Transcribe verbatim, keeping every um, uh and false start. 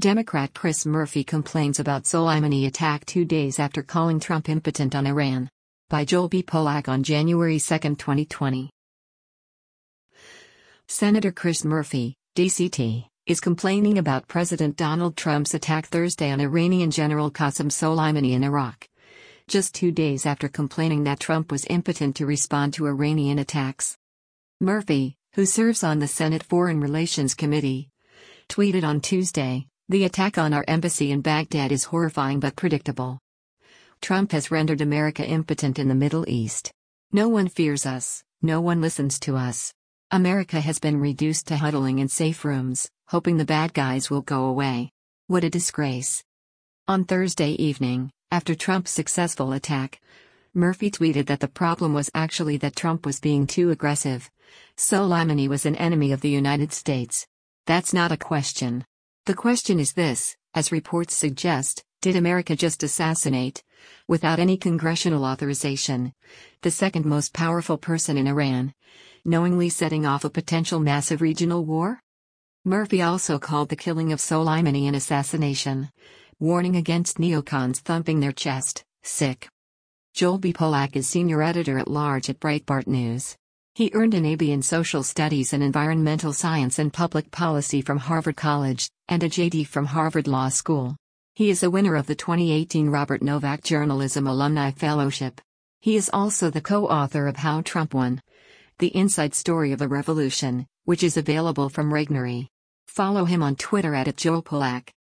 Democrat Chris Murphy complains about Soleimani attack two days after calling Trump impotent on Iran. By Joel B. Polak on January second, twenty twenty. Senator Chris Murphy, D C T, is complaining about President Donald Trump's attack Thursday on Iranian General Qasem Soleimani in Iraq. Just two days after complaining that Trump was impotent to respond to Iranian attacks. Murphy, who serves on the Senate Foreign Relations Committee, tweeted on Tuesday, "The attack on our embassy in Baghdad is horrifying but predictable. Trump has rendered America impotent in the Middle East. No one fears us, no one listens to us. America has been reduced to huddling in safe rooms, hoping the bad guys will go away. What a disgrace." On Thursday evening, after Trump's successful attack, Murphy tweeted that the problem was actually that Trump was being too aggressive. Soleimani was an enemy of the United States. That's not a question. The question is this, as reports suggest, did America just assassinate, without any congressional authorization, the second most powerful person in Iran, knowingly setting off a potential massive regional war? Murphy also called the killing of Soleimani an assassination, warning against neocons thumping their chest. Sick. Joel B. Polak is senior editor-at-large at Breitbart News. He earned an A B in Social Studies and Environmental Science and Public Policy from Harvard College, and a J D from Harvard Law School. He is a winner of the twenty eighteen Robert Novak Journalism Alumni Fellowship. He is also the co-author of How Trump Won: The Inside Story of a Revolution, which is available from Regnery. Follow him on Twitter at Joel Polak.